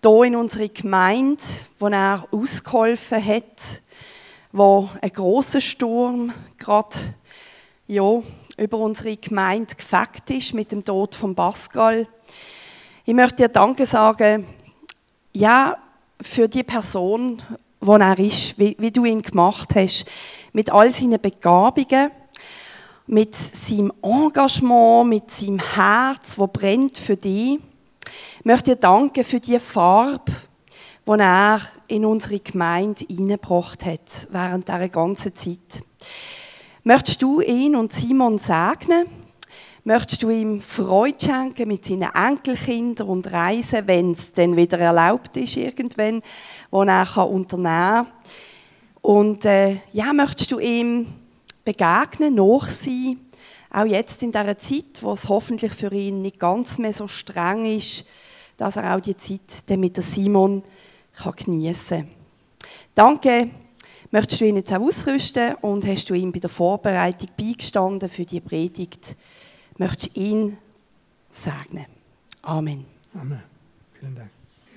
hier in unserer Gemeinde, wo er ausgeholfen hat, wo ein grosser Sturm gerade über unsere Gemeinde gefegt ist mit dem Tod von Pascal. Ich möchte dir Danke sagen, für die Person, die er ist, wie du ihn gemacht hast, mit all seinen Begabungen, mit seinem Engagement, mit seinem Herz, das brennt für dich. Ich möchte dir danken für die Farbe, die er in unsere Gemeinde hineingebracht hat, während dieser ganzen Zeit. Möchtest du ihn und Simon segnen? Möchtest du ihm Freude schenken mit seinen Enkelkindern und Reisen, wenn es dann wieder erlaubt ist, irgendwann, wo er unternehmen kann? Und möchtest du ihm begegnen, nach sein, auch jetzt in dieser Zeit, wo es hoffentlich für ihn nicht ganz mehr so streng ist, dass er auch die Zeit dann mit der Simon geniessen kann. Danke. Möchtest du ihn jetzt auch ausrüsten und hast du ihm bei der Vorbereitung beigestanden für die Predigt? Möchtest du ihn segnen? Amen. Amen. Vielen Dank.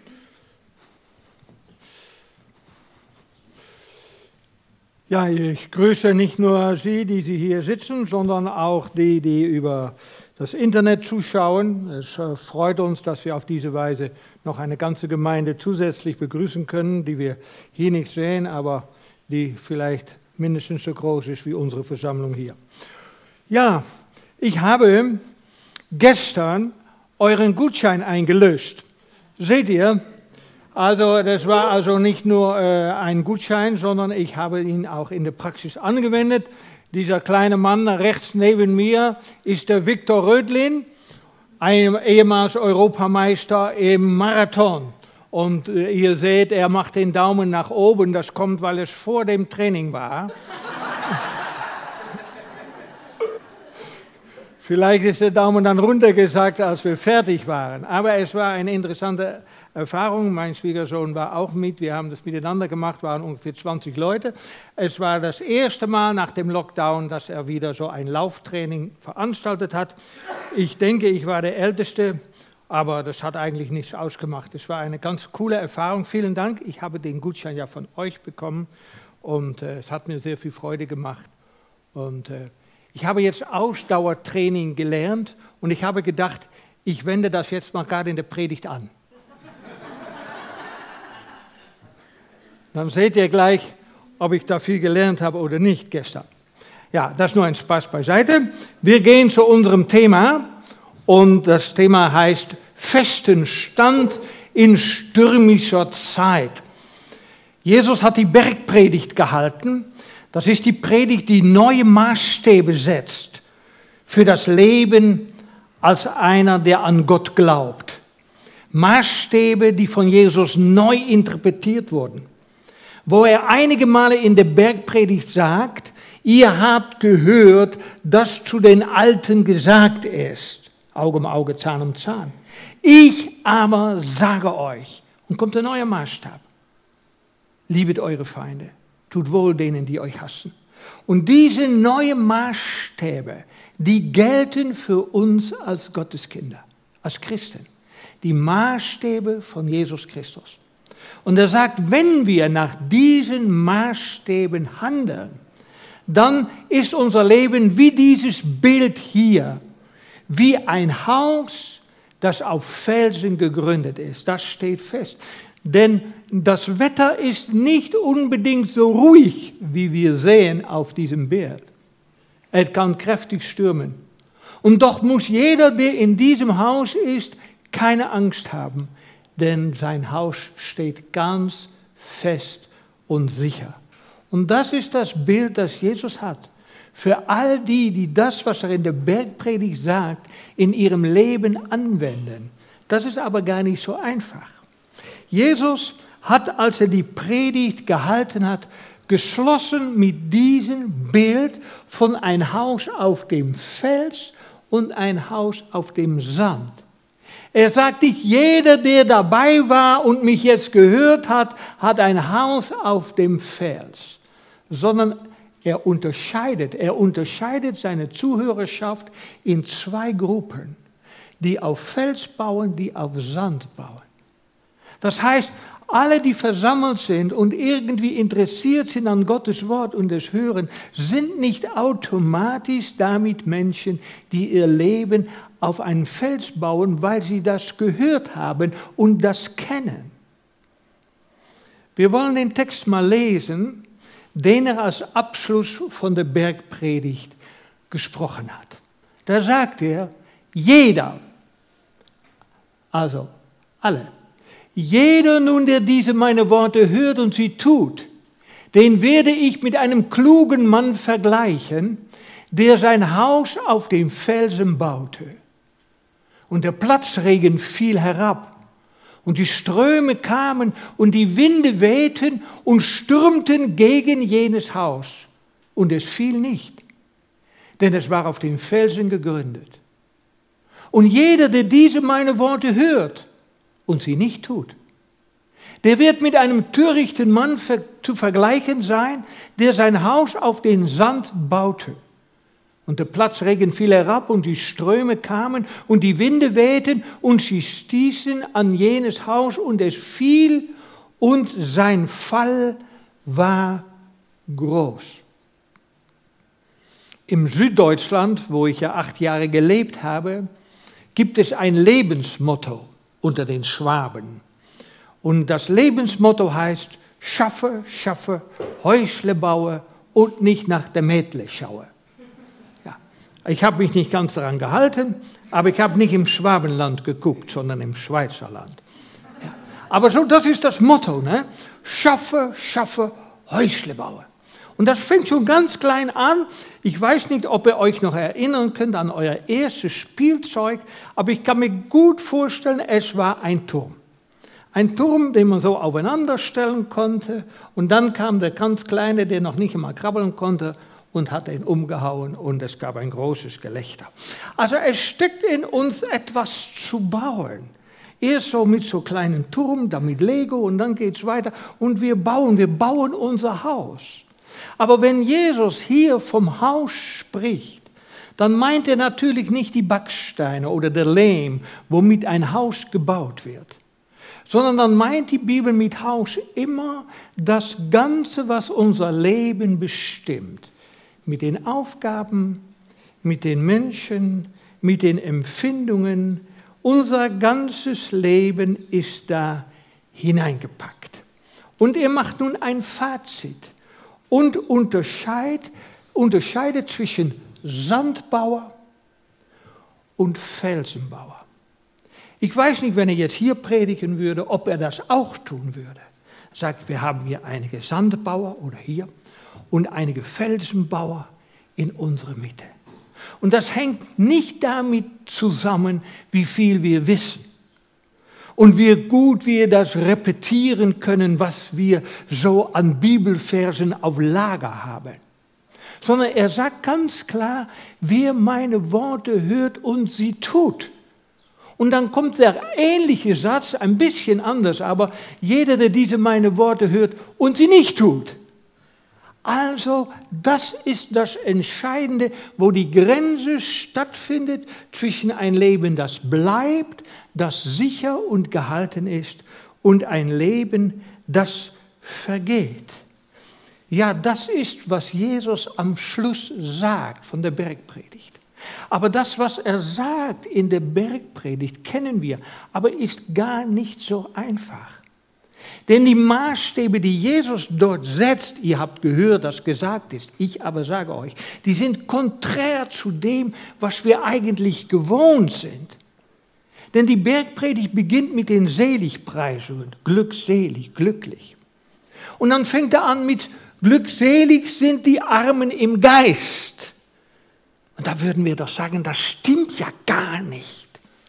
Ja, ich grüße nicht nur Sie, die hier sitzen, sondern auch die, die über das Internet zuschauen. Es freut uns, dass wir auf diese Weise noch eine ganze Gemeinde zusätzlich begrüßen können, die wir hier nicht sehen, aber die vielleicht mindestens so groß ist wie unsere Versammlung hier. Ja, ich habe gestern euren Gutschein eingelöst. Seht ihr? Also das war also nicht nur ein Gutschein, sondern ich habe ihn auch in der Praxis angewendet. Dieser kleine Mann rechts neben mir ist der Viktor Rödlin, ein ehemals Europameister im Marathon. Und ihr seht, er macht den Daumen nach oben. Das kommt, weil es vor dem Training war. Vielleicht ist der Daumen dann runtergesackt, als wir fertig waren. Aber es war eine interessante Erfahrung. Mein Schwiegersohn war auch mit. Wir haben das miteinander gemacht, waren ungefähr 20 Leute. Es war das erste Mal nach dem Lockdown, dass er wieder so ein Lauftraining veranstaltet hat. Ich denke, ich war der Älteste, aber das hat eigentlich nichts ausgemacht. Es war eine ganz coole Erfahrung. Vielen Dank. Ich habe den Gutschein ja von euch bekommen und es hat mir sehr viel Freude gemacht. Und ich habe jetzt Ausdauertraining gelernt und ich habe gedacht, ich wende das jetzt mal gerade in der Predigt an. Dann seht ihr gleich, ob ich da viel gelernt habe oder nicht gestern. Ja, das ist nur ein Spaß beiseite. Wir gehen zu unserem Thema und das Thema heißt festen Stand in stürmischer Zeit. Jesus hat die Bergpredigt gehalten. Das ist die Predigt, die neue Maßstäbe setzt für das Leben als einer, der an Gott glaubt. Maßstäbe, die von Jesus neu interpretiert wurden. Wo er einige Male in der Bergpredigt sagt, ihr habt gehört, dass zu den Alten gesagt ist, Auge um Auge, Zahn um Zahn. Ich aber sage euch, und kommt ein neuer Maßstab, liebet eure Feinde. Tut wohl denen, die euch hassen. Und diese neuen Maßstäbe, die gelten für uns als Gotteskinder, als Christen. Die Maßstäbe von Jesus Christus. Und er sagt, wenn wir nach diesen Maßstäben handeln, dann ist unser Leben wie dieses Bild hier, wie ein Haus, das auf Felsen gegründet ist. Das steht fest. Denn das Wetter ist nicht unbedingt so ruhig, wie wir sehen auf diesem Bild. Es kann kräftig stürmen. Und doch muss jeder, der in diesem Haus ist, keine Angst haben, denn sein Haus steht ganz fest und sicher. Und das ist das Bild, das Jesus hat. Für all die, die das, was er in der Bergpredigt sagt, in ihrem Leben anwenden. Das ist aber gar nicht so einfach. Jesus hat, als er die Predigt gehalten hat, geschlossen mit diesem Bild von ein Haus auf dem Fels und ein Haus auf dem Sand. Er sagt nicht, jeder, der dabei war und mich jetzt gehört hat, hat ein Haus auf dem Fels, sondern er unterscheidet seine Zuhörerschaft in zwei Gruppen, die auf Fels bauen, die auf Sand bauen. Das heißt, alle, die versammelt sind und irgendwie interessiert sind an Gottes Wort und das Hören, sind nicht automatisch damit Menschen, die ihr Leben auf einen Fels bauen, weil sie das gehört haben und das kennen. Wir wollen den Text mal lesen, den er als Abschluss von der Bergpredigt gesprochen hat. Da sagt er, jeder, also alle, jeder nun, der diese meine Worte hört und sie tut, den werde ich mit einem klugen Mann vergleichen, der sein Haus auf dem Felsen baute. Und der Platzregen fiel herab, und die Ströme kamen, und die Winde wehten und stürmten gegen jenes Haus. Und es fiel nicht, denn es war auf dem Felsen gegründet. Und jeder, der diese meine Worte hört und sie nicht tut, der wird mit einem törichten Mann zu vergleichen sein, der sein Haus auf den Sand baute. Und der Platzregen fiel herab und die Ströme kamen und die Winde wehten und sie stießen an jenes Haus und es fiel und sein Fall war groß. Im Süddeutschland, wo ich ja 8 Jahre gelebt habe, gibt es ein Lebensmotto unter den Schwaben. Und das Lebensmotto heißt, schaffe, schaffe, Häusle baue und nicht nach der Mädle schaue. Ja. Ich habe mich nicht ganz daran gehalten, aber ich habe nicht im Schwabenland geguckt, sondern im Schweizerland. Ja. Aber so, das ist das Motto, ne? Schaffe, schaffe, Häusle baue. Und das fängt schon ganz klein an. Ich weiß nicht, ob ihr euch noch erinnern könnt an euer erstes Spielzeug, aber ich kann mir gut vorstellen, es war ein Turm. Ein Turm, den man so aufeinander stellen konnte, und dann kam der ganz Kleine, der noch nicht einmal krabbeln konnte, und hat ihn umgehauen und es gab ein großes Gelächter. Also es steckt in uns etwas zu bauen. Erst so mit so kleinen Turm, dann mit Lego und dann geht es weiter und wir bauen unser Haus. Aber wenn Jesus hier vom Haus spricht, dann meint er natürlich nicht die Backsteine oder der Lehm, womit ein Haus gebaut wird, sondern dann meint die Bibel mit Haus immer das Ganze, was unser Leben bestimmt. Mit den Aufgaben, mit den Menschen, mit den Empfindungen. Unser ganzes Leben ist da hineingepackt. Und er macht nun ein Fazit und unterscheidet zwischen Sandbauer und Felsenbauer. Ich weiß nicht, wenn er jetzt hier predigen würde, ob er das auch tun würde. Er sagt, wir haben hier einige Sandbauer oder hier und einige Felsenbauer in unserer Mitte. Und das hängt nicht damit zusammen, wie viel wir wissen und wie gut wir das repetieren können, was wir so an Bibelversen auf Lager haben. Sondern er sagt ganz klar, wer meine Worte hört und sie tut. Und dann kommt der ähnliche Satz, ein bisschen anders, aber jeder, der diese meine Worte hört und sie nicht tut. Also das ist das Entscheidende, wo die Grenze stattfindet zwischen ein Leben, das bleibt, das sicher und gehalten ist, und ein Leben, das vergeht. Ja, das ist, was Jesus am Schluss sagt von der Bergpredigt. Aber das, was er sagt in der Bergpredigt, kennen wir, aber ist gar nicht so einfach. Denn die Maßstäbe, die Jesus dort setzt, ihr habt gehört, dass gesagt ist, ich aber sage euch, die sind konträr zu dem, was wir eigentlich gewohnt sind. Denn die Bergpredigt beginnt mit den Seligpreisungen, glückselig, glücklich. Und dann fängt er an mit glückselig sind die Armen im Geist. Und da würden wir doch sagen, das stimmt ja gar nicht.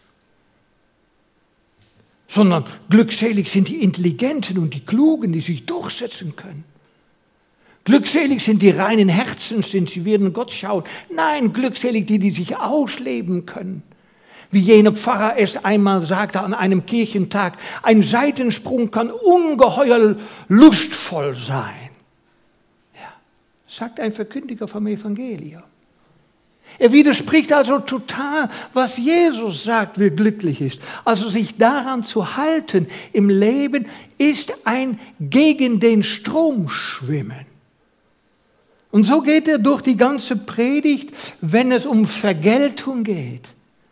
Sondern glückselig sind die Intelligenten und die Klugen, die sich durchsetzen können. Glückselig sind die reinen Herzens, denn sie werden Gott schauen. Nein, glückselig die sich ausleben können. Wie jener Pfarrer es einmal sagte an einem Kirchentag, ein Seitensprung kann ungeheuer lustvoll sein. Ja, sagt ein Verkündiger vom Evangelium. Er widerspricht also total, was Jesus sagt, wie glücklich ist. Also sich daran zu halten im Leben ist ein gegen den Strom schwimmen. Und so geht er durch die ganze Predigt, wenn es um Vergeltung geht.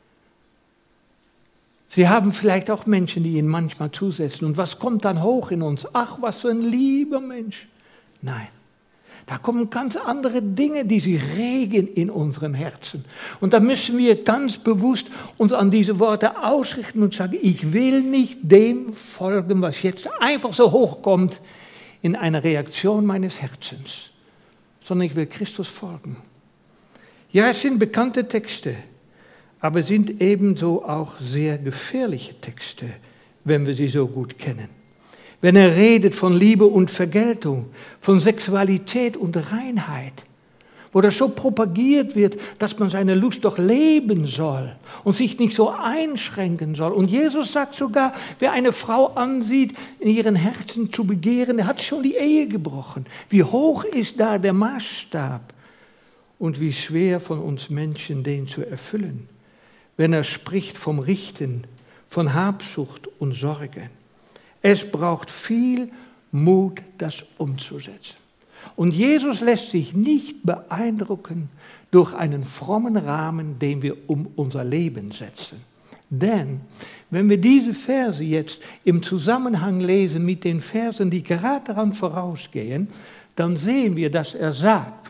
Sie haben vielleicht auch Menschen, die ihn manchmal zusetzen. Und was kommt dann hoch in uns? Ach, was für ein lieber Mensch. Nein. Da kommen ganz andere Dinge, die sie regen in unserem Herzen. Und da müssen wir ganz bewusst uns an diese Worte ausrichten und sagen, ich will nicht dem folgen, was jetzt einfach so hochkommt in einer Reaktion meines Herzens, sondern ich will Christus folgen. Ja, es sind bekannte Texte, aber es sind ebenso auch sehr gefährliche Texte, wenn wir sie so gut kennen. Wenn er redet von Liebe und Vergeltung, von Sexualität und Reinheit, wo das so propagiert wird, dass man seine Lust doch leben soll und sich nicht so einschränken soll. Und Jesus sagt sogar, wer eine Frau ansieht, in ihren Herzen zu begehren, der hat schon die Ehe gebrochen. Wie hoch ist da der Maßstab und wie schwer von uns Menschen den zu erfüllen, wenn er spricht vom Richten, von Habsucht und Sorgen. Es braucht viel Mut, das umzusetzen. Und Jesus lässt sich nicht beeindrucken durch einen frommen Rahmen, den wir um unser Leben setzen. Denn wenn wir diese Verse jetzt im Zusammenhang lesen mit den Versen, die gerade daran vorausgehen, dann sehen wir, dass er sagt,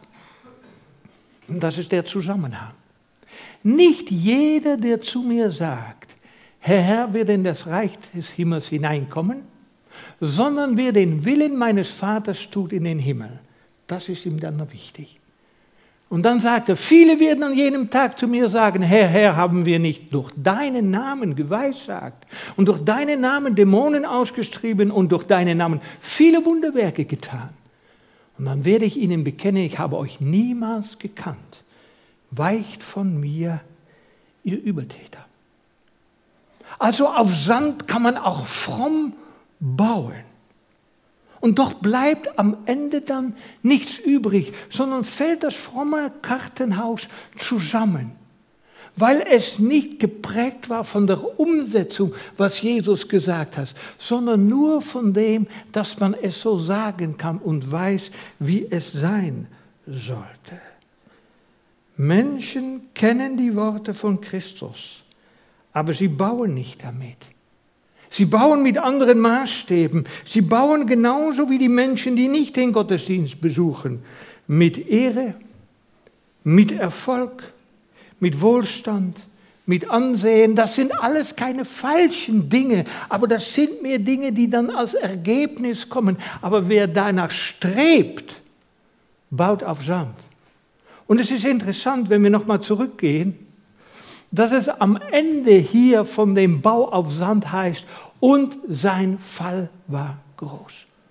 und das ist der Zusammenhang, nicht jeder, der zu mir sagt, Herr, wird in das Reich des Himmels hineinkommen, sondern wer den Willen meines Vaters tut in den Himmel. Das ist ihm dann noch wichtig. Und dann sagt er, viele werden an jenem Tag zu mir sagen, Herr, Herr, haben wir nicht durch deinen Namen geweissagt und durch deinen Namen Dämonen ausgetrieben und durch deinen Namen viele Wunderwerke getan. Und dann werde ich ihnen bekennen, ich habe euch niemals gekannt. Weicht von mir, ihr Übeltäter. Also auf Sand kann man auch fromm bauen. Und doch bleibt am Ende dann nichts übrig, sondern fällt das fromme Kartenhaus zusammen, weil es nicht geprägt war von der Umsetzung, was Jesus gesagt hat, sondern nur von dem, dass man es so sagen kann und weiß, wie es sein sollte. Menschen kennen die Worte von Christus, aber sie bauen nicht damit. Sie bauen mit anderen Maßstäben. Sie bauen genauso wie die Menschen, die nicht den Gottesdienst besuchen. Mit Ehre, mit Erfolg, mit Wohlstand, mit Ansehen. Das sind alles keine falschen Dinge, aber das sind mehr Dinge, die dann als Ergebnis kommen. Aber wer danach strebt, baut auf Sand. Und es ist interessant, wenn wir nochmal zurückgehen, dass es am Ende hier von dem Bau auf Sand heißt, und sein Fall war groß.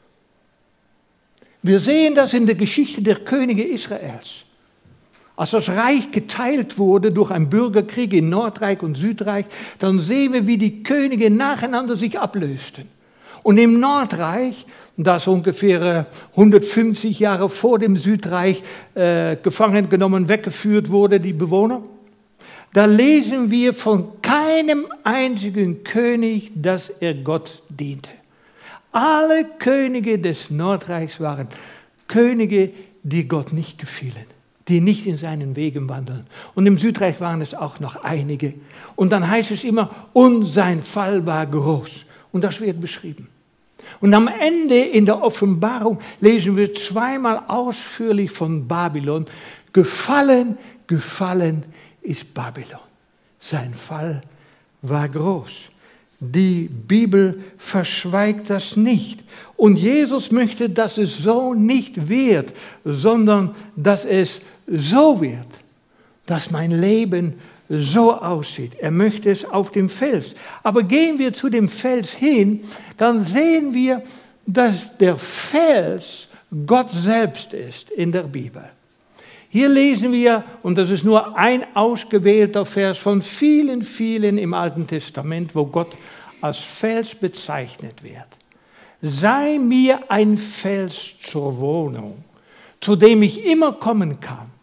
Wir sehen das in der Geschichte der Könige Israels. Als das Reich geteilt wurde durch einen Bürgerkrieg in Nordreich und Südreich, dann sehen wir, wie die Könige nacheinander sich ablösten. Und im Nordreich, das ungefähr 150 Jahre vor dem Südreich gefangen genommen, weggeführt wurde, die Bewohner, da lesen wir von keinem einzigen König, dass er Gott diente. Alle Könige des Nordreichs waren Könige, die Gott nicht gefielen, die nicht in seinen Wegen wandeln. Und im Südreich waren es auch noch einige. Und dann heißt es immer, und sein Fall war groß. Und das wird beschrieben. Und am Ende in der Offenbarung lesen wir zweimal ausführlich von Babylon. Gefallen, gefallen ist Babylon. Sein Fall war groß. Die Bibel verschweigt das nicht. Und Jesus möchte, dass es so nicht wird, sondern dass es so wird, dass mein Leben so aussieht. Er möchte es auf dem Fels. Aber gehen wir zu dem Fels hin, dann sehen wir, dass der Fels Gott selbst ist in der Bibel. Hier lesen wir, und das ist nur ein ausgewählter Vers von vielen, vielen im Alten Testament, wo Gott als Fels bezeichnet wird. Sei mir ein Fels zur Wohnung, zu dem ich immer kommen kann,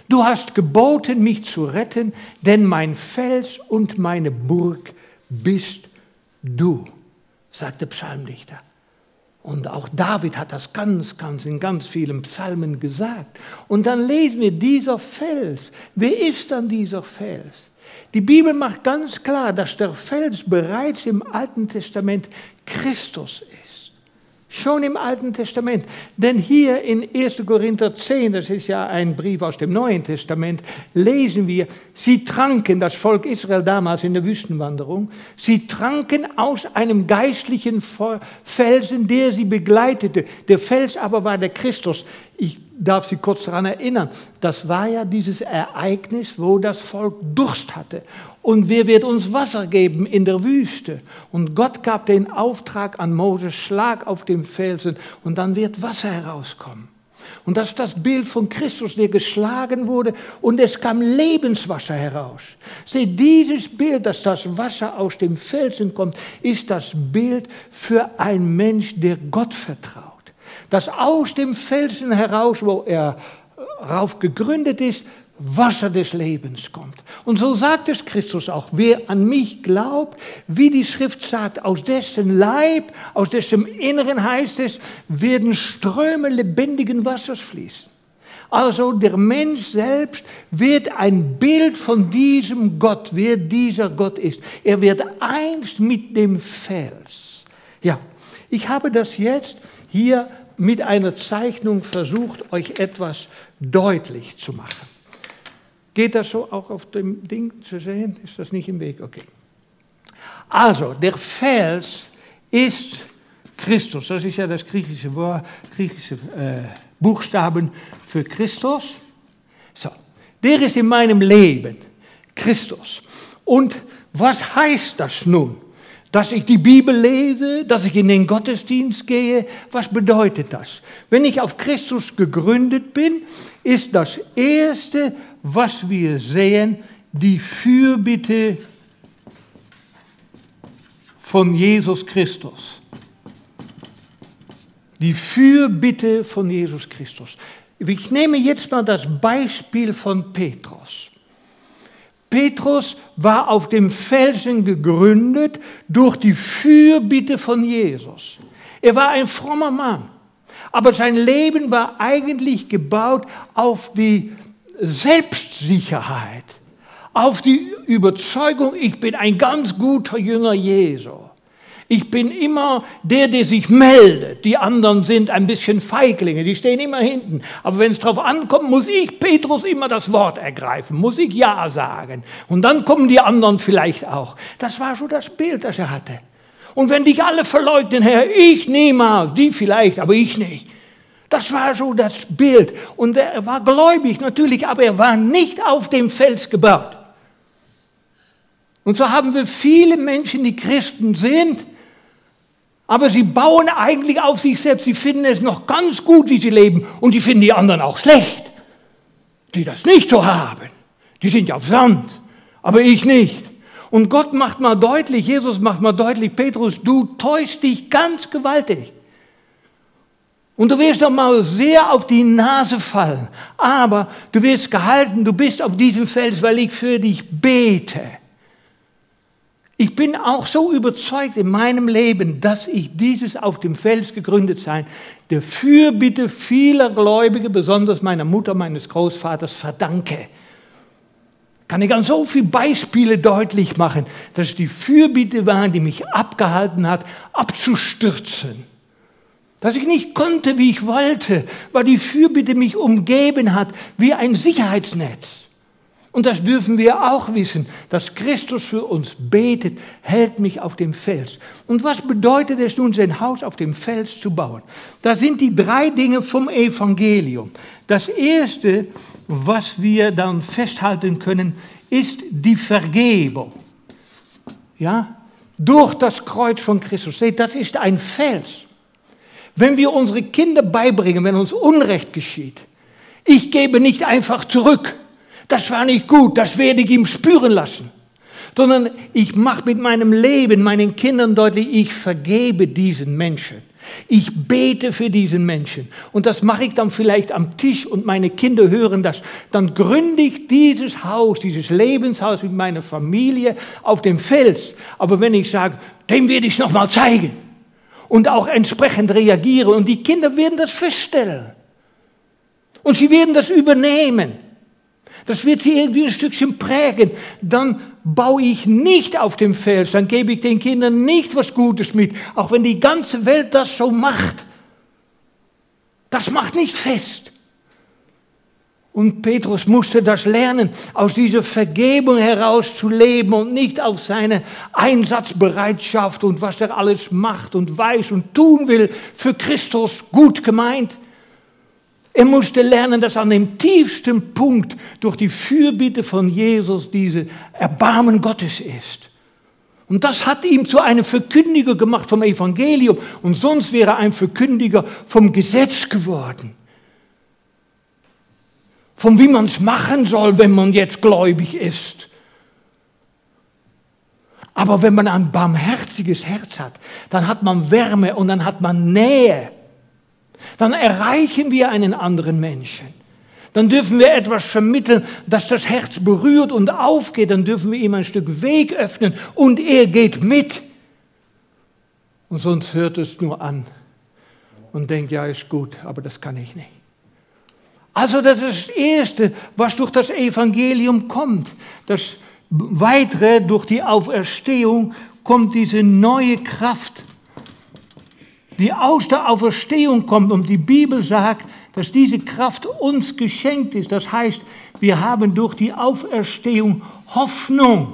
Du hast geboten, mich zu retten, denn mein Fels und meine Burg bist du, sagt der Psalmdichter. Und auch David hat das in ganz vielen Psalmen gesagt. Und dann lesen wir, dieser Fels. Wer ist dann dieser Fels? Die Bibel macht ganz klar, dass der Fels bereits im Alten Testament Christus ist. Schon im Alten Testament. Denn hier in 1. Korinther 10, das ist ja ein Brief aus dem Neuen Testament, lesen wir, sie tranken, das Volk Israel damals in der Wüstenwanderung, sie tranken aus einem geistlichen Felsen, der sie begleitete. Der Fels aber war der Christus. Ich darf Sie kurz daran erinnern, das war ja dieses Ereignis, wo das Volk Durst hatte. Und wer wird uns Wasser geben in der Wüste? Und Gott gab den Auftrag an Moses, schlag auf dem Felsen und dann wird Wasser herauskommen. Und das ist das Bild von Christus, der geschlagen wurde und es kam Lebenswasser heraus. Seht, dieses Bild, dass das Wasser aus dem Felsen kommt, ist das Bild für einen Mensch, der Gott vertraut. Dass aus dem Felsen heraus, wo er rauf gegründet ist, Wasser des Lebens kommt. Und so sagt es Christus auch, wer an mich glaubt, wie die Schrift sagt, aus dessen Leib, aus dessen Inneren heißt es, werden Ströme lebendigen Wassers fließen. Also der Mensch selbst wird ein Bild von diesem Gott, wer dieser Gott ist. Er wird eins mit dem Fels. Ja, ich habe das jetzt hier mit einer Zeichnung versucht, euch etwas deutlich zu machen. Geht das so auch auf dem Ding zu sehen? Ist das nicht im Weg? Okay. Also, der Fels ist Christus. Das ist ja das griechische Buchstaben für Christus. So, der ist in meinem Leben Christus. Und was heißt das nun? Dass ich die Bibel lese, dass ich in den Gottesdienst gehe, was bedeutet das? Wenn ich auf Christus gegründet bin, ist das Erste, was wir sehen, die Fürbitte von Jesus Christus. Die Fürbitte von Jesus Christus. Ich nehme jetzt mal das Beispiel von Petrus. Petrus war auf dem Felsen gegründet durch die Fürbitte von Jesus. Er war ein frommer Mann, aber sein Leben war eigentlich gebaut auf die Selbstsicherheit, auf die Überzeugung, ich bin ein ganz guter Jünger Jesu. Ich bin immer der sich meldet. Die anderen sind ein bisschen Feiglinge, die stehen immer hinten. Aber wenn es darauf ankommt, muss ich, Petrus, immer das Wort ergreifen, muss ich Ja sagen. Und dann kommen die anderen vielleicht auch. Das war so das Bild, das er hatte. Und wenn dich alle verleugnen, Herr, ich niemals, die vielleicht, aber ich nicht. Das war so das Bild. Und er war gläubig natürlich, aber er war nicht auf dem Fels gebaut. Und so haben wir viele Menschen, die Christen sind, aber sie bauen eigentlich auf sich selbst. Sie finden es noch ganz gut, wie sie leben. Und die finden die anderen auch schlecht, die das nicht so haben. Die sind ja auf Sand, aber ich nicht. Und Gott macht mal deutlich, Jesus macht mal deutlich, Petrus, du täuschst dich ganz gewaltig. Und du wirst doch mal sehr auf die Nase fallen. Aber du wirst gehalten, du bist auf diesem Fels, weil ich für dich bete. Ich bin auch so überzeugt in meinem Leben, dass ich dieses auf dem Fels gegründet sein, der Fürbitte vieler Gläubige, besonders meiner Mutter, meines Großvaters, verdanke. Kann ich an so viele Beispiele deutlich machen, dass es die Fürbitte war, die mich abgehalten hat, abzustürzen. Dass ich nicht konnte, wie ich wollte, weil die Fürbitte mich umgeben hat wie ein Sicherheitsnetz. Und das dürfen wir auch wissen, dass Christus für uns betet, hält mich auf dem Fels. Und was bedeutet es nun, sein Haus auf dem Fels zu bauen? Da sind die 3 Dinge vom Evangelium. Das Erste, was wir dann festhalten können, ist die Vergebung. Ja? Durch das Kreuz von Christus. Seht, das ist ein Fels. Wenn wir unsere Kinder beibringen, wenn uns Unrecht geschieht, ich gebe nicht einfach zurück. Das war nicht gut, das werde ich ihm spüren lassen. sondern ich mache mit meinem Leben meinen Kindern deutlich, ich vergebe diesen Menschen. Ich bete für diesen Menschen. Und das mache ich dann vielleicht am Tisch und meine Kinder hören das. Dann gründe ich dieses Haus, dieses Lebenshaus mit meiner Familie auf dem Fels. Aber wenn ich sage, dem werde ich noch mal zeigen und auch entsprechend reagiere und die Kinder werden das feststellen und sie werden das übernehmen. Das wird sie irgendwie ein Stückchen prägen. Dann baue ich nicht auf dem Fels, dann gebe ich den Kindern nicht was Gutes mit, auch wenn die ganze Welt das so macht. Das macht nicht fest. Und Petrus musste das lernen, aus dieser Vergebung heraus zu leben und nicht auf seine Einsatzbereitschaft und was er alles macht und weiß und tun will für Christus, gut gemeint. Er musste lernen, dass an dem tiefsten Punkt durch die Fürbitte von Jesus diese Erbarmen Gottes ist. Und das hat ihn zu einem Verkündiger gemacht vom Evangelium. Und sonst wäre er ein Verkündiger vom Gesetz geworden. Von wie man es machen soll, wenn man jetzt gläubig ist. Aber wenn man ein barmherziges Herz hat, dann hat man Wärme und dann hat man Nähe. Dann erreichen wir einen anderen Menschen. Dann dürfen wir etwas vermitteln, dass das Herz berührt und aufgeht. Dann dürfen wir ihm ein Stück Weg öffnen und er geht mit. Und sonst hört es nur an und denkt, ja, ist gut, aber das kann ich nicht. Also das ist das Erste, was durch das Evangelium kommt. Das Weitere, durch die Auferstehung, kommt diese neue Kraft, die aus der Auferstehung kommt. Und die Bibel sagt, dass diese Kraft uns geschenkt ist. Das heißt, wir haben durch die Auferstehung Hoffnung.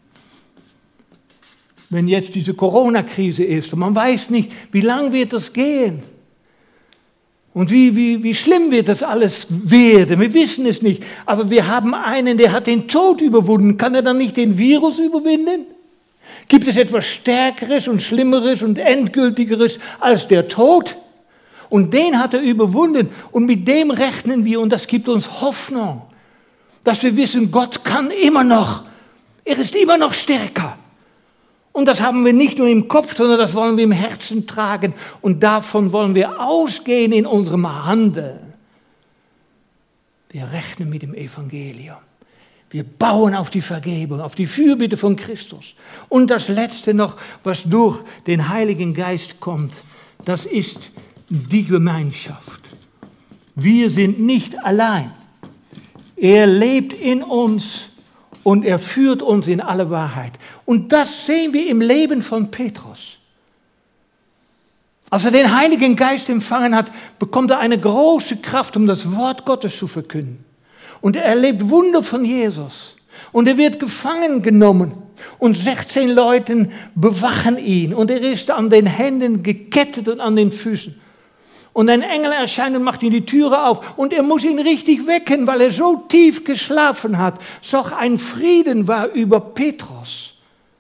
Wenn jetzt diese Corona-Krise ist und man weiß nicht, wie lang wird das gehen und wie schlimm wird das alles werden. Wir wissen es nicht, aber wir haben einen, der hat den Tod überwunden. Kann er dann nicht den Virus überwinden? Gibt es etwas Stärkeres und Schlimmeres und Endgültigeres als der Tod? Und den hat er überwunden und mit dem rechnen wir und das gibt uns Hoffnung, dass wir wissen, Gott kann immer noch, er ist immer noch stärker. Und das haben wir nicht nur im Kopf, sondern das wollen wir im Herzen tragen und davon wollen wir ausgehen in unserem Handeln. Wir rechnen mit dem Evangelium. Wir bauen auf die Vergebung, auf die Fürbitte von Christus. Und das Letzte noch, was durch den Heiligen Geist kommt, das ist die Gemeinschaft. Wir sind nicht allein. Er lebt in uns und er führt uns in alle Wahrheit. Und das sehen wir im Leben von Petrus. Als er den Heiligen Geist empfangen hat, bekommt er eine große Kraft, um das Wort Gottes zu verkünden. Und er erlebt Wunder von Jesus. Und er wird gefangen genommen. Und 16 Leute bewachen ihn. Und er ist an den Händen gekettet und an den Füßen. Und ein Engel erscheint und macht ihm die Türe auf. Und er muss ihn richtig wecken, weil er so tief geschlafen hat. Doch ein Frieden war über Petrus.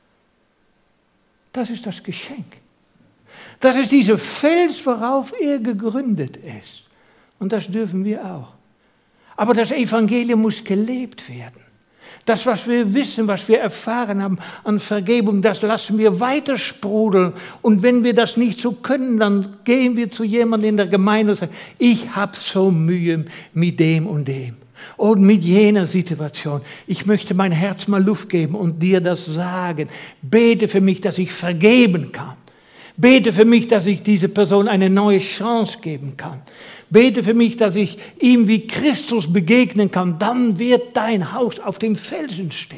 Das ist das Geschenk. Das ist dieser Fels, worauf er gegründet ist. Und das dürfen wir auch. Aber das Evangelium muss gelebt werden. Das, was wir wissen, was wir erfahren haben an Vergebung, das lassen wir weiter sprudeln. Und wenn wir das nicht so können, dann gehen wir zu jemandem in der Gemeinde und sagen, ich habe so Mühe mit dem und dem. Und mit jener Situation. Ich möchte mein Herz mal Luft geben und dir das sagen. Bete für mich, dass ich vergeben kann. Bete für mich, dass ich dieser Person eine neue Chance geben kann. Bete für mich, dass ich ihm wie Christus begegnen kann. Dann wird dein Haus auf dem Felsen stehen.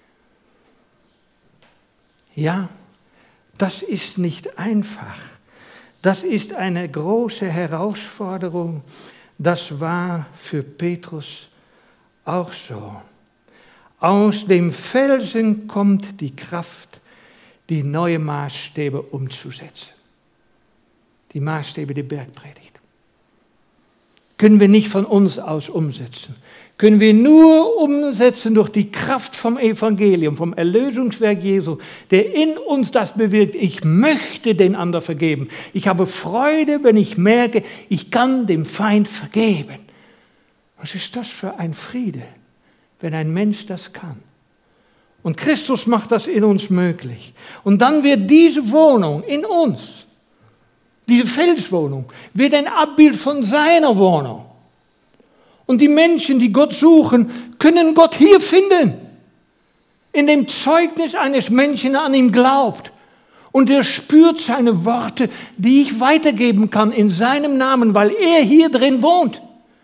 Ja, das ist nicht einfach. Das ist eine große Herausforderung. Das war für Petrus auch so. Aus dem Felsen kommt die Kraft, die neue Maßstäbe umzusetzen. Die Maßstäbe der Bergpredigt. Können wir nicht von uns aus umsetzen. Können wir nur umsetzen durch die Kraft vom Evangelium, vom Erlösungswerk Jesu, der in uns das bewirkt. Ich möchte den anderen vergeben. Ich habe Freude, wenn ich merke, ich kann dem Feind vergeben. Was ist das für ein Friede, wenn ein Mensch das kann? Und Christus macht das in uns möglich. Und dann wird diese Wohnung in uns, diese Felswohnung, wird ein Abbild von seiner Wohnung. Und die Menschen, die Gott suchen, können Gott hier finden. In dem Zeugnis eines Menschen, der an ihn glaubt. Und er spürt seine Worte, die ich weitergeben kann in seinem Namen, weil er hier drin wohnt.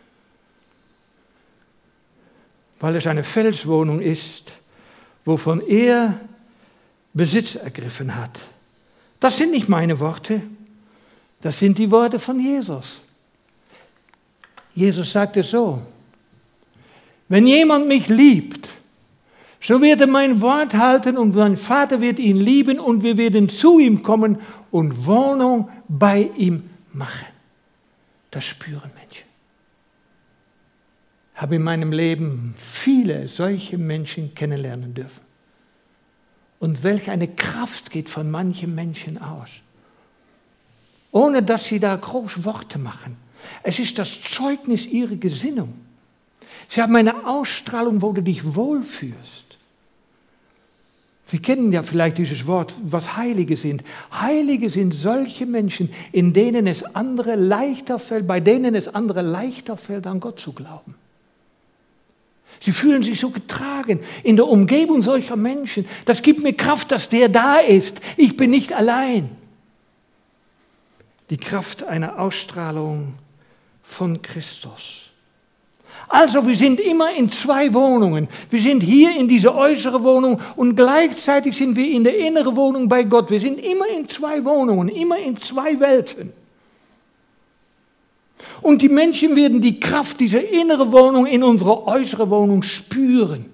Weil es eine Felswohnung ist, wovon er Besitz ergriffen hat. Das sind nicht meine Worte, das sind die Worte von Jesus. Jesus sagt es so: Wenn jemand mich liebt, so wird er mein Wort halten und mein Vater wird ihn lieben und wir werden zu ihm kommen und Wohnung bei ihm machen. Das spüren Menschen. Ich habe in meinem Leben viele solche Menschen kennenlernen dürfen. Und welch eine Kraft geht von manchen Menschen aus. Ohne dass sie da groß Worte machen. Es ist das Zeugnis ihrer Gesinnung. Sie haben eine Ausstrahlung, wo du dich wohlfühlst. Sie kennen ja vielleicht dieses Wort, was Heilige sind. Heilige sind solche Menschen, bei denen es andere leichter fällt, an Gott zu glauben. Sie fühlen sich so getragen in der Umgebung solcher Menschen. Das gibt mir Kraft, dass der da ist. Ich bin nicht allein. Die Kraft einer Ausstrahlung von Christus. Also wir sind immer in zwei Wohnungen. Wir sind hier in dieser äußeren Wohnung und gleichzeitig sind wir in der inneren Wohnung bei Gott. Wir sind immer in zwei Wohnungen, immer in zwei Welten. Und die Menschen werden die Kraft dieser inneren Wohnung in unserer äußeren Wohnung spüren.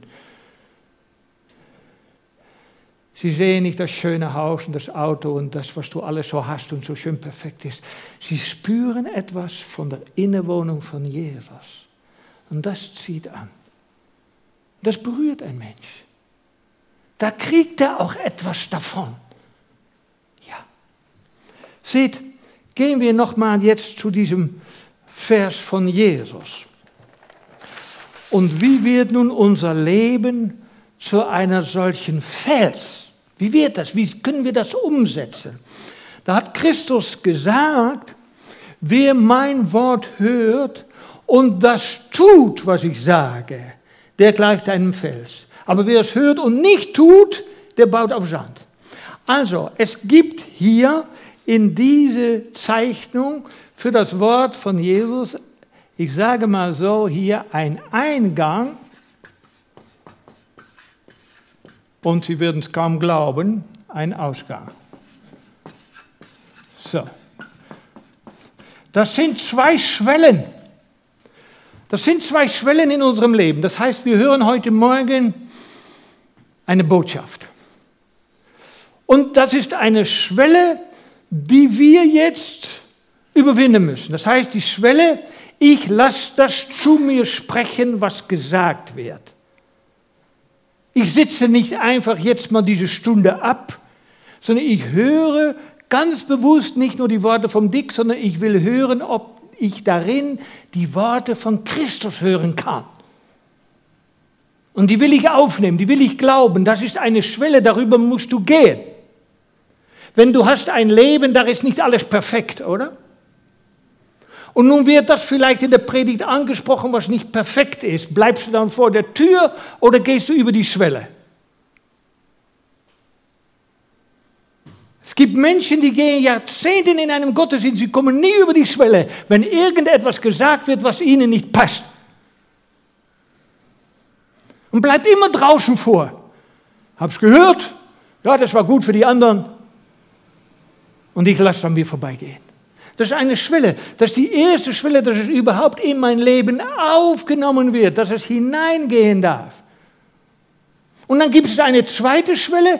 Sie sehen nicht das schöne Haus und das Auto und das, was du alles so hast und so schön perfekt ist. Sie spüren etwas von der Innenwohnung von Jesus. Und das zieht an. Das berührt ein Mensch. Da kriegt er auch etwas davon. Ja. Seht, gehen wir nochmal jetzt zu diesem Vers von Jesus. Und wie wird nun unser Leben zu einer solchen Fels? Wie wird das? Wie können wir das umsetzen? Da hat Christus gesagt, wer mein Wort hört und das tut, was ich sage, der gleicht einem Fels. Aber wer es hört und nicht tut, der baut auf Sand. Also, es gibt hier in diese Zeichnung für das Wort von Jesus, ich sage mal so, hier ein Eingang. Und Sie werden es kaum glauben, ein Ausgang. So. Das sind zwei Schwellen. Das sind zwei Schwellen in unserem Leben. Das heißt, wir hören heute Morgen eine Botschaft. Und das ist eine Schwelle, die wir jetzt überwinden müssen. Das heißt, die Schwelle, ich lasse das zu mir sprechen, was gesagt wird. Ich sitze nicht einfach jetzt mal diese Stunde ab, sondern ich höre ganz bewusst nicht nur die Worte vom Dick, sondern ich will hören, ob ich darin die Worte von Christus hören kann. Und die will ich aufnehmen, die will ich glauben. Das ist eine Schwelle, darüber musst du gehen. Wenn du hast ein Leben, da ist nicht alles perfekt, oder? Und nun wird das vielleicht in der Predigt angesprochen, was nicht perfekt ist. Bleibst du dann vor der Tür oder gehst du über die Schwelle? Es gibt Menschen, die gehen Jahrzehnte in einem Gottesdienst, sie kommen nie über die Schwelle, wenn irgendetwas gesagt wird, was ihnen nicht passt. Und bleibt immer draußen vor. Hab's gehört, ja, das war gut für die anderen. Und ich lasse an mir vorbeigehen. Das ist eine Schwelle. Das ist die erste Schwelle, dass es überhaupt in mein Leben aufgenommen wird, dass es hineingehen darf. Und dann gibt es eine zweite Schwelle.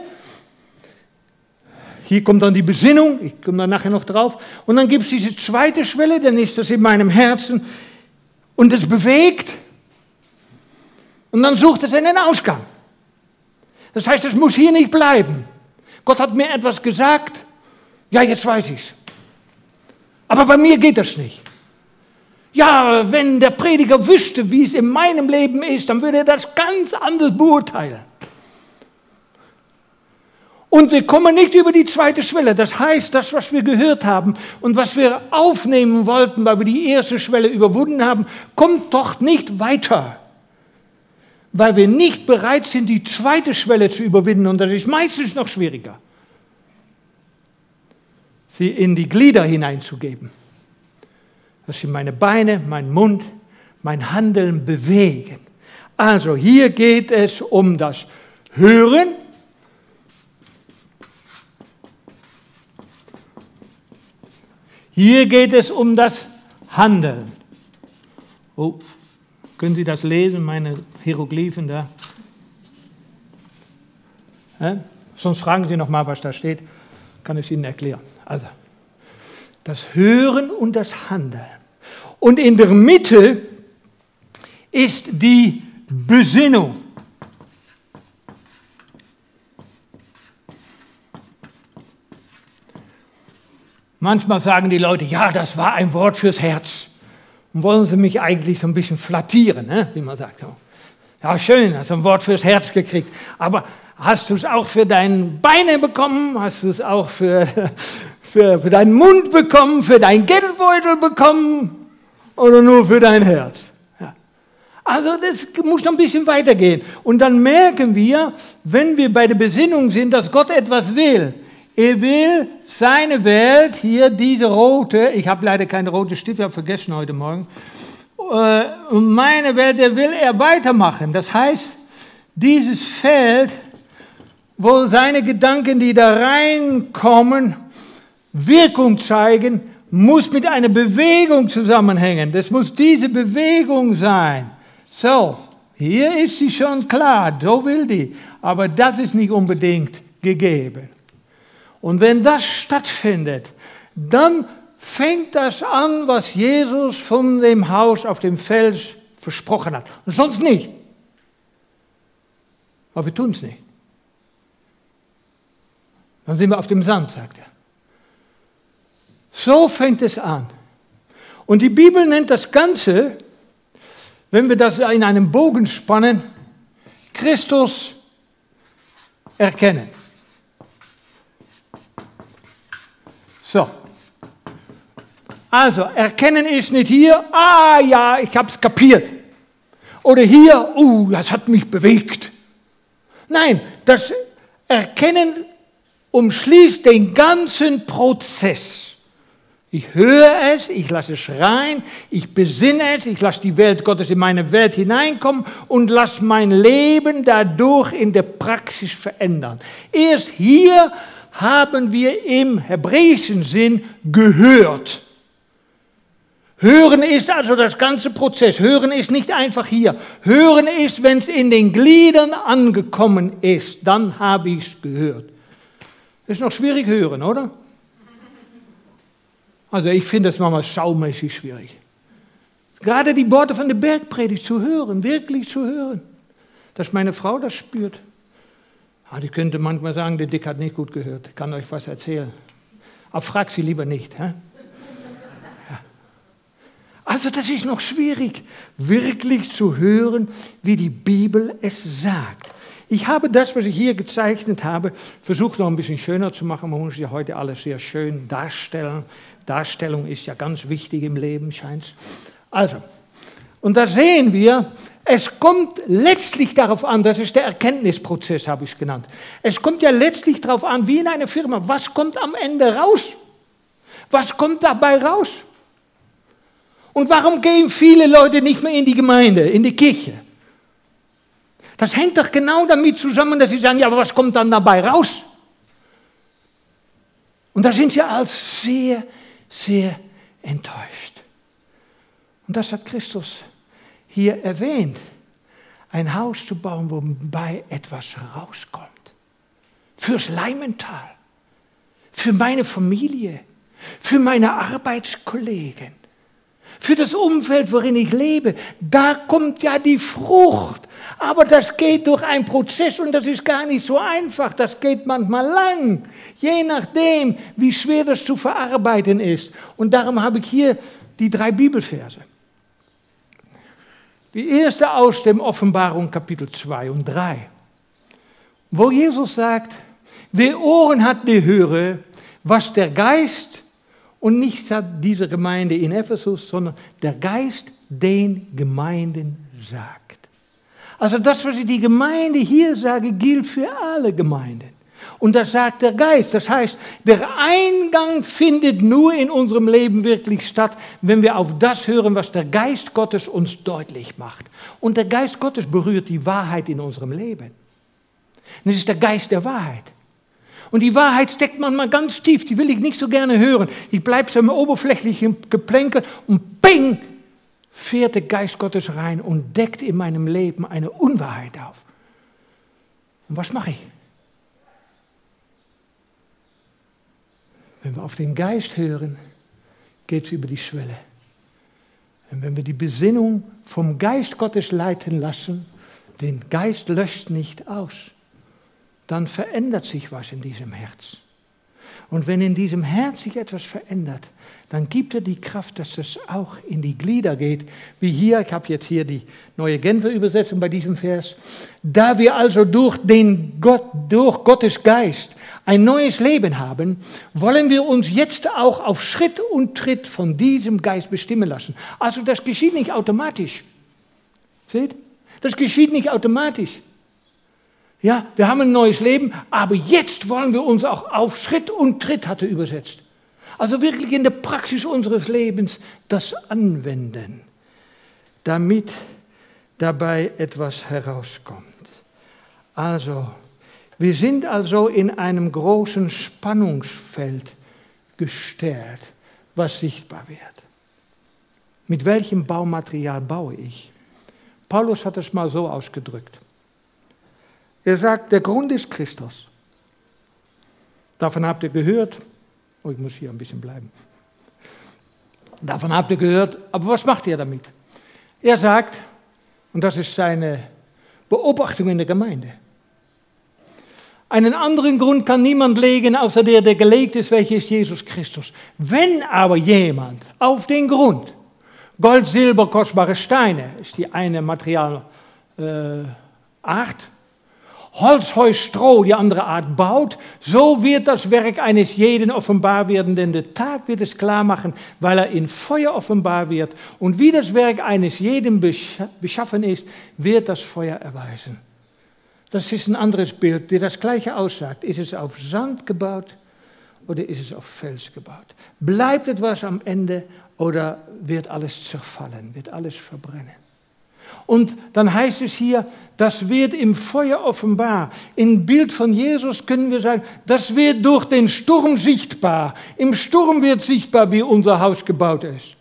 Hier kommt dann die Besinnung, ich komme da nachher noch drauf. Und dann gibt es diese zweite Schwelle, dann ist das in meinem Herzen und es bewegt. Und dann sucht es einen Ausgang. Das heißt, es muss hier nicht bleiben. Gott hat mir etwas gesagt, ja, jetzt weiß ich es. Aber bei mir geht das nicht. Ja, wenn der Prediger wüsste, wie es in meinem Leben ist, dann würde er das ganz anders beurteilen. Und wir kommen nicht über die zweite Schwelle. Das heißt, das, was wir gehört haben und was wir aufnehmen wollten, weil wir die erste Schwelle überwunden haben, kommt doch nicht weiter. Weil wir nicht bereit sind, die zweite Schwelle zu überwinden. Und das ist meistens noch schwieriger, sie in die Glieder hineinzugeben. Dass sie meine Beine, meinen Mund, mein Handeln bewegen. Also hier geht es um das Hören. Hier geht es um das Handeln. Oh, können Sie das lesen, meine Hieroglyphen da? Sonst fragen Sie noch mal, was da steht. Kann ich Ihnen erklären. Also, das Hören und das Handeln. Und in der Mitte ist die Besinnung. Manchmal sagen die Leute, ja, das war ein Wort fürs Herz. Und wollen sie mich eigentlich so ein bisschen flattieren, wie man sagt. Ja, schön, hast du ein Wort fürs Herz gekriegt. Aber hast du es auch für deine Beine bekommen? Hast du es auch für deinen Mund bekommen? Für deinen Geldbeutel bekommen? Oder nur für dein Herz? Ja. Also das muss noch ein bisschen weitergehen. Und dann merken wir, wenn wir bei der Besinnung sind, dass Gott etwas will. Er will seine Welt, hier diese rote, ich habe leider keine rote Stifte, habe vergessen heute Morgen, und meine Welt, der will er weitermachen. Das heißt, dieses Feld, wo seine Gedanken, die da reinkommen, Wirkung zeigen, muss mit einer Bewegung zusammenhängen. Das muss diese Bewegung sein. So, hier ist sie schon klar, so will die, aber das ist nicht unbedingt gegeben. Und wenn das stattfindet, dann fängt das an, was Jesus von dem Haus auf dem Fels versprochen hat. Und sonst nicht. Aber wir tun es nicht. Dann sind wir auf dem Sand, sagt er. So fängt es an. Und die Bibel nennt das Ganze, wenn wir das in einem Bogen spannen, Christus erkennen. So, also erkennen ist nicht hier, ja, ich habe es kapiert. Oder hier, das hat mich bewegt. Nein, das Erkennen umschließt den ganzen Prozess. Ich höre es, ich lasse es rein, ich besinne es, ich lasse die Welt Gottes in meine Welt hineinkommen und lasse mein Leben dadurch in der Praxis verändern. Erst hier haben wir im hebräischen Sinn gehört. Hören ist also das ganze Prozess. Hören ist nicht einfach hier. Hören ist, wenn es in den Gliedern angekommen ist, dann habe ich es gehört. Ist noch schwierig hören, oder? Also ich finde es manchmal saumäßig schwierig. Gerade die Worte von der Bergpredigt zu hören, wirklich zu hören. Dass meine Frau das spürt. Die könnte manchmal sagen, der Dick hat nicht gut gehört, ich kann euch was erzählen. Aber frag sie lieber nicht. Ja. Also das ist noch schwierig, wirklich zu hören, wie die Bibel es sagt. Ich habe das, was ich hier gezeichnet habe, versucht noch ein bisschen schöner zu machen. Man muss ja heute alles sehr schön darstellen. Darstellung ist ja ganz wichtig im Leben, scheint es. Also, und da sehen wir, es kommt letztlich darauf an, das ist der Erkenntnisprozess, habe ich es genannt. Es kommt ja letztlich darauf an, wie in einer Firma, was kommt am Ende raus? Was kommt dabei raus? Und warum gehen viele Leute nicht mehr in die Gemeinde, in die Kirche? Das hängt doch genau damit zusammen, dass sie sagen, ja, aber was kommt dann dabei raus? Und da sind sie als sehr, sehr enttäuscht. Und das hat Christus hier erwähnt, ein Haus zu bauen, wobei etwas rauskommt. Fürs Leimental, für meine Familie, für meine Arbeitskollegen, für das Umfeld, worin ich lebe. Da kommt ja die Frucht. Aber das geht durch einen Prozess und das ist gar nicht so einfach. Das geht manchmal lang, je nachdem, wie schwer das zu verarbeiten ist. Und darum habe ich hier die 3 Bibelverse. Die erste aus dem Offenbarung Kapitel 2 und 3, wo Jesus sagt, Wer Ohren hat, der höre, was der Geist, und nicht hat diese Gemeinde in Ephesus, sondern der Geist den Gemeinden sagt. Also das, was ich die Gemeinde hier sage, gilt für alle Gemeinden. Und das sagt der Geist. Das heißt, der Eingang findet nur in unserem Leben wirklich statt, wenn wir auf das hören, was der Geist Gottes uns deutlich macht. Und der Geist Gottes berührt die Wahrheit in unserem Leben. Das ist der Geist der Wahrheit. Und die Wahrheit steckt manchmal ganz tief, die will ich nicht so gerne hören. Ich bleibe so im oberflächlichen Geplänkel und bing, fährt der Geist Gottes rein und deckt in meinem Leben eine Unwahrheit auf. Und was mache ich? Wenn wir auf den Geist hören, geht es über die Schwelle. Und wenn wir die Besinnung vom Geist Gottes leiten lassen, den Geist löscht nicht aus, dann verändert sich was in diesem Herz. Und wenn in diesem Herz sich etwas verändert, dann gibt er die Kraft, dass das auch in die Glieder geht. Wie hier, ich habe jetzt hier die neue Genfer Übersetzung bei diesem Vers. Da wir also durch Gottes Geist ein neues Leben haben, wollen wir uns jetzt auch auf Schritt und Tritt von diesem Geist bestimmen lassen. Also das geschieht nicht automatisch. Seht? Das geschieht nicht automatisch. Ja, wir haben ein neues Leben, aber jetzt wollen wir uns auch auf Schritt und Tritt, hat er übersetzt. Also wirklich in der Praxis unseres Lebens das anwenden, damit dabei etwas herauskommt. Also, wir sind also in einem großen Spannungsfeld gestellt, was sichtbar wird. Mit welchem Baumaterial baue ich? Paulus hat es mal so ausgedrückt. Er sagt, der Grund ist Christus. Davon habt ihr gehört. Oh, ich muss hier ein bisschen bleiben. Davon habt ihr gehört, aber was macht ihr damit? Er sagt, und das ist seine Beobachtung in der Gemeinde, einen anderen Grund kann niemand legen, außer der gelegt ist, welcher ist Jesus Christus. Wenn aber jemand auf den Grund, Gold, Silber, kostbare Steine, ist die eine Materialart, Holz, Heu, Stroh, die andere Art baut, so wird das Werk eines jeden offenbar werden, denn der Tag wird es klar machen, weil er in Feuer offenbar wird. Und wie das Werk eines jeden beschaffen ist, wird das Feuer erweisen. Das ist ein anderes Bild, der das Gleiche aussagt. Ist es auf Sand gebaut oder ist es auf Fels gebaut? Bleibt etwas am Ende oder wird alles zerfallen, wird alles verbrennen? Und dann heißt es hier, das wird im Feuer offenbar. Im Bild von Jesus können wir sagen, das wird durch den Sturm sichtbar. Im Sturm wird sichtbar, wie unser Haus gebaut ist.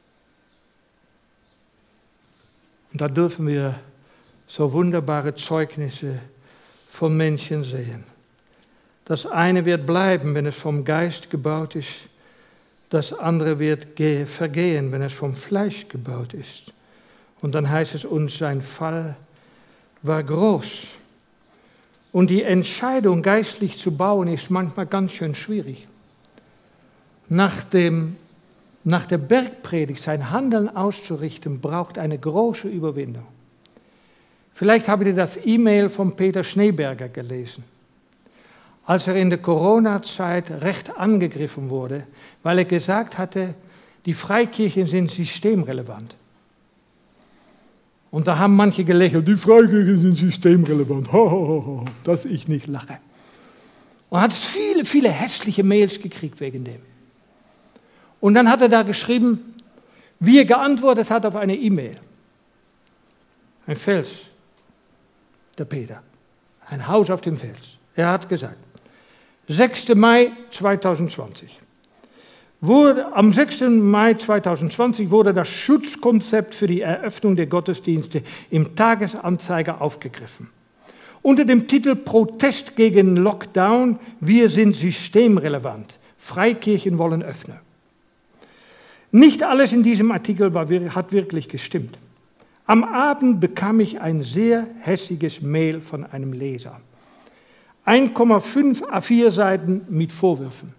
Und da dürfen wir so wunderbare Zeugnisse von Menschen sehen. Das eine wird bleiben, wenn es vom Geist gebaut ist. Das andere wird vergehen, wenn es vom Fleisch gebaut ist. Und dann heißt es uns, sein Fall war groß. Und die Entscheidung, geistlich zu bauen, ist manchmal ganz schön schwierig. Nach der Bergpredigt sein Handeln auszurichten, braucht eine große Überwindung. Vielleicht habt ihr das E-Mail von Peter Schneeberger gelesen. Als er in der Corona-Zeit recht angegriffen wurde, weil er gesagt hatte, die Freikirchen sind systemrelevant. Und da haben manche gelächelt, die Freikirchen sind systemrelevant, dass ich nicht lache. Und hat viele, viele hässliche Mails gekriegt wegen dem. Und dann hat er da geschrieben, wie er geantwortet hat auf eine E-Mail. Ein Fels, der Peter, ein Haus auf dem Fels. Er hat gesagt, 6. Mai 2020. Am 6. Mai 2020 wurde das Schutzkonzept für die Eröffnung der Gottesdienste im Tagesanzeiger aufgegriffen. Unter dem Titel Protest gegen Lockdown, wir sind systemrelevant, Freikirchen wollen öffnen. Nicht alles in diesem Artikel hat wirklich gestimmt. Am Abend bekam ich ein sehr hässiges Mail von einem Leser. 1,5 A4 Seiten mit Vorwürfen.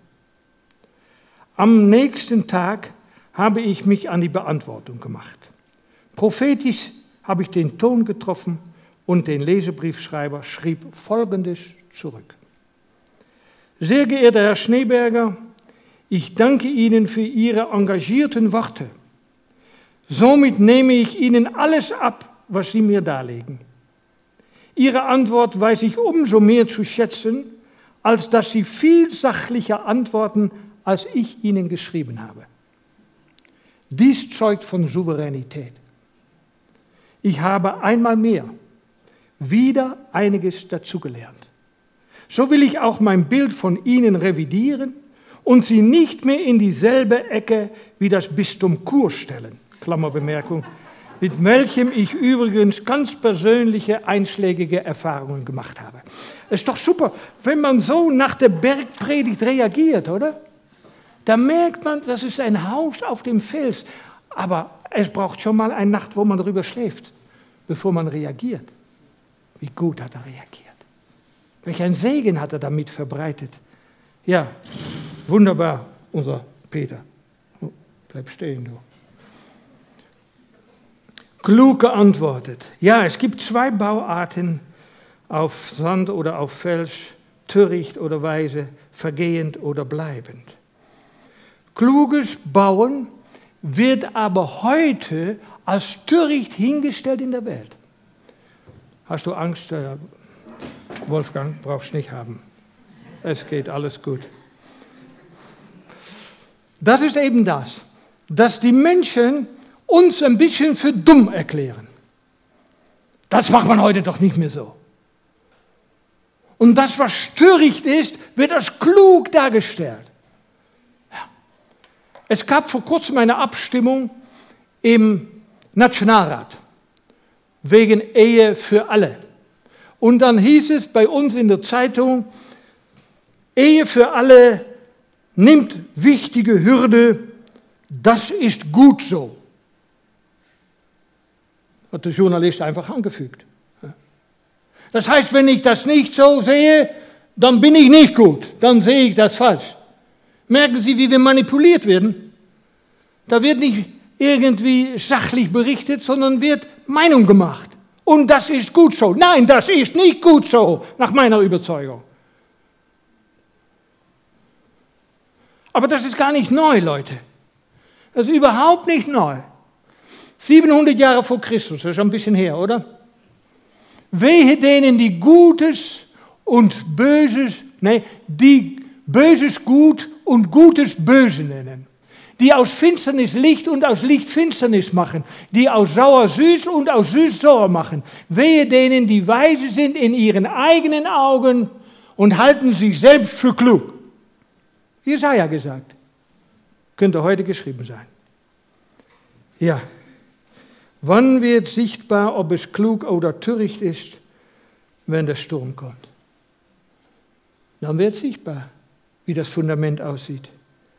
Am nächsten Tag habe ich mich an die Beantwortung gemacht. Prophetisch habe ich den Ton getroffen und den Leserbriefschreiber schrieb Folgendes zurück. Sehr geehrter Herr Schneeberger, ich danke Ihnen für Ihre engagierten Worte. Somit nehme ich Ihnen alles ab, was Sie mir darlegen. Ihre Antwort weiß ich umso mehr zu schätzen, als dass Sie viel sachlicher antworten, als ich Ihnen geschrieben habe. Dies zeugt von Souveränität. Ich habe einmal mehr wieder einiges dazugelernt. So will ich auch mein Bild von Ihnen revidieren und Sie nicht mehr in dieselbe Ecke wie das Bistum Chur stellen. Klammerbemerkung, mit welchem ich übrigens ganz persönliche einschlägige Erfahrungen gemacht habe. Es ist doch super, wenn man so nach der Bergpredigt reagiert, oder? Da merkt man, das ist ein Haus auf dem Fels. Aber es braucht schon mal eine Nacht, wo man darüber schläft, bevor man reagiert. Wie gut hat er reagiert. Welch ein Segen hat er damit verbreitet. Ja, wunderbar, unser Peter. Oh, bleib stehen, du. Klug geantwortet. Ja, es gibt 2 Bauarten auf Sand oder auf Fels, töricht oder weise, vergehend oder bleibend. Kluges Bauen wird aber heute als töricht hingestellt in der Welt. Hast du Angst, Wolfgang? Brauchst nicht haben. Es geht alles gut. Das ist eben das, dass die Menschen uns ein bisschen für dumm erklären. Das macht man heute doch nicht mehr so. Und das, was töricht ist, wird als klug dargestellt. Ja. Es gab vor kurzem eine Abstimmung im Nationalrat wegen Ehe für alle. Und dann hieß es bei uns in der Zeitung, Ehe für alle nimmt wichtige Hürde, das ist gut so. Hat der Journalist einfach angefügt. Das heißt, wenn ich das nicht so sehe, dann bin ich nicht gut, dann sehe ich das falsch. Merken Sie, wie wir manipuliert werden? Da wird nicht irgendwie sachlich berichtet, sondern wird Meinung gemacht. Und das ist gut so. Nein, das ist nicht gut so, nach meiner Überzeugung. Aber das ist gar nicht neu, Leute. Das ist überhaupt nicht neu. 700 Jahre vor Christus, das ist schon ein bisschen her, oder? Wehe denen, die Gutes und Böses, die Böses gut und Gutes böse nennen. Die aus Finsternis Licht und aus Licht Finsternis machen. Die aus sauer süß und aus süß sauer machen. Wehe denen, die weise sind in ihren eigenen Augen und halten sich selbst für klug. Jesaja gesagt. Könnte heute geschrieben sein. Ja. Wann wird sichtbar, ob es klug oder töricht ist, wenn der Sturm kommt? Dann wird sichtbar, wie das Fundament aussieht.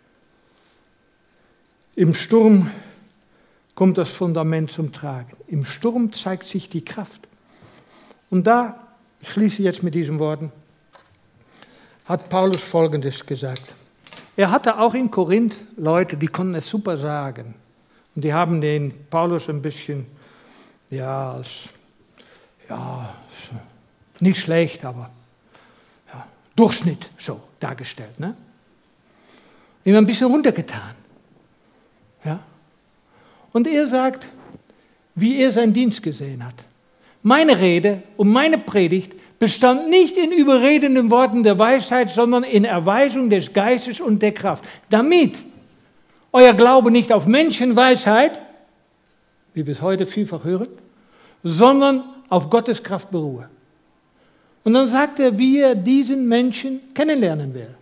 Im Sturm kommt das Fundament zum Tragen. Im Sturm zeigt sich die Kraft. Und da, ich schließe jetzt mit diesen Worten, hat Paulus Folgendes gesagt. Er hatte auch in Korinth Leute, die konnten es super sagen. Und die haben den Paulus ein bisschen, nicht schlecht, aber Durchschnitt so dargestellt. Ne? Ihm ein bisschen runtergetan. Ja? Und er sagt, wie er seinen Dienst gesehen hat. Meine Rede und meine Predigt bestand nicht in überredenden Worten der Weisheit, sondern in Erweisung des Geistes und der Kraft. Damit euer Glaube nicht auf Menschenweisheit, wie wir es heute vielfach hören, sondern auf Gottes Kraft beruhe. Und dann sagt er, wie er diesen Menschen kennenlernen will,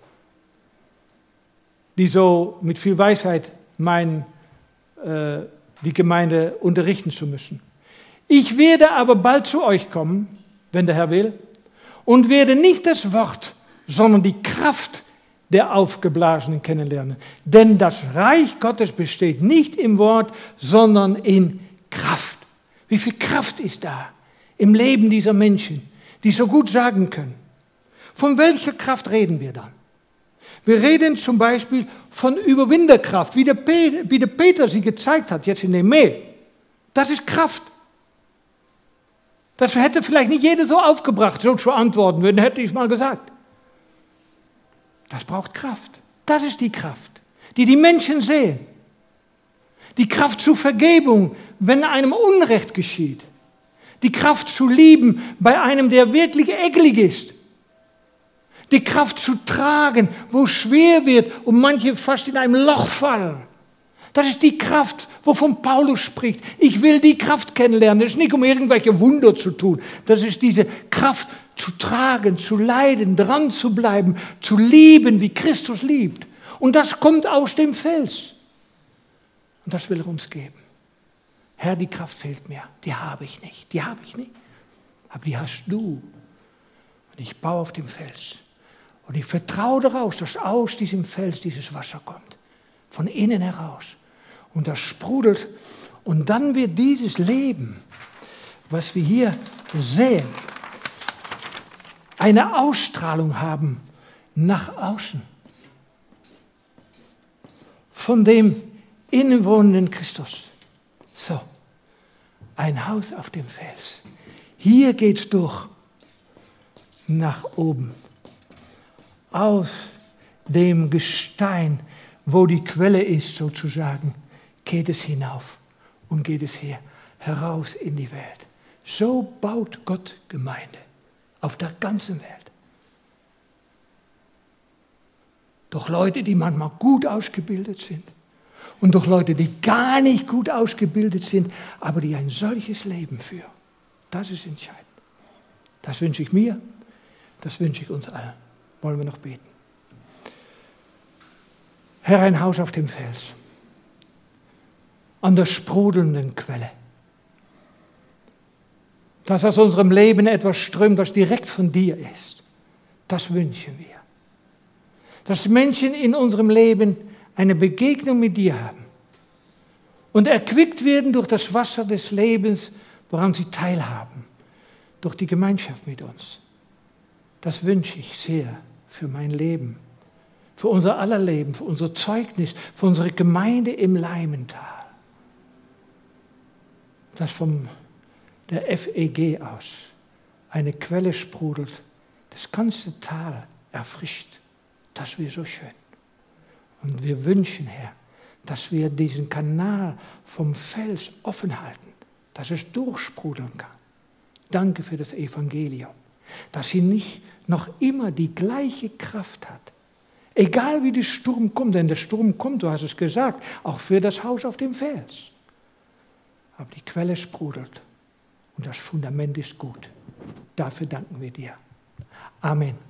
die so mit viel Weisheit meinen, die Gemeinde unterrichten zu müssen. Ich werde aber bald zu euch kommen, wenn der Herr will, und werde nicht das Wort, sondern die Kraft der Aufgeblasenen kennenlernen. Denn das Reich Gottes besteht nicht im Wort, sondern in Kraft. Wie viel Kraft ist da im Leben dieser Menschen, die so gut sagen können? Von welcher Kraft reden wir dann? Wir reden zum Beispiel von Überwinderkraft, wie der Peter sie gezeigt hat, jetzt in dem Meer. Das ist Kraft. Das hätte vielleicht nicht jeder so aufgebracht, so zu antworten, wenn hätte ich es mal gesagt. Das braucht Kraft. Das ist die Kraft, die die Menschen sehen. Die Kraft zur Vergebung, wenn einem Unrecht geschieht. Die Kraft zu lieben bei einem, der wirklich eklig ist. Die Kraft zu tragen, wo es schwer wird und manche fast in einem Loch fallen. Das ist die Kraft, wovon Paulus spricht. Ich will die Kraft kennenlernen. Das ist nicht, um irgendwelche Wunder zu tun. Das ist diese Kraft zu tragen, zu leiden, dran zu bleiben, zu lieben, wie Christus liebt. Und das kommt aus dem Fels. Und das will er uns geben. Herr, die Kraft fehlt mir. Die habe ich nicht. Aber die hast du. Und ich baue auf dem Fels. Und ich vertraue darauf, dass aus diesem Fels dieses Wasser kommt. Von innen heraus. Und das sprudelt. Und dann wird dieses Leben, was wir hier sehen, eine Ausstrahlung haben nach außen. Von dem innenwohnenden Christus. So, ein Haus auf dem Fels. Hier geht es durch nach oben. Aus dem Gestein, wo die Quelle ist sozusagen, geht es hinauf und geht es hier heraus in die Welt. So baut Gott Gemeinde auf der ganzen Welt. Durch Leute, die manchmal gut ausgebildet sind und durch Leute, die gar nicht gut ausgebildet sind, aber die ein solches Leben führen. Das ist entscheidend. Das wünsche ich mir, das wünsche ich uns allen. Wollen wir noch beten? Herr, ein Haus auf dem Fels, an der sprudelnden Quelle. Dass aus unserem Leben etwas strömt, was direkt von dir ist. Das wünschen wir. Dass Menschen in unserem Leben eine Begegnung mit dir haben und erquickt werden durch das Wasser des Lebens, woran sie teilhaben, durch die Gemeinschaft mit uns. Das wünsche ich sehr für mein Leben, für unser aller Leben, für unser Zeugnis, für unsere Gemeinde im Leimental. Dass von der FEG aus eine Quelle sprudelt, das ganze Tal erfrischt. Das wäre so schön. Und wir wünschen, Herr, dass wir diesen Kanal vom Fels offen halten, dass es durchsprudeln kann. Danke für das Evangelium, dass sie nicht noch immer die gleiche Kraft hat. Egal wie der Sturm kommt, denn der Sturm kommt, du hast es gesagt, auch für das Haus auf dem Fels. Aber die Quelle sprudelt und das Fundament ist gut. Dafür danken wir dir. Amen.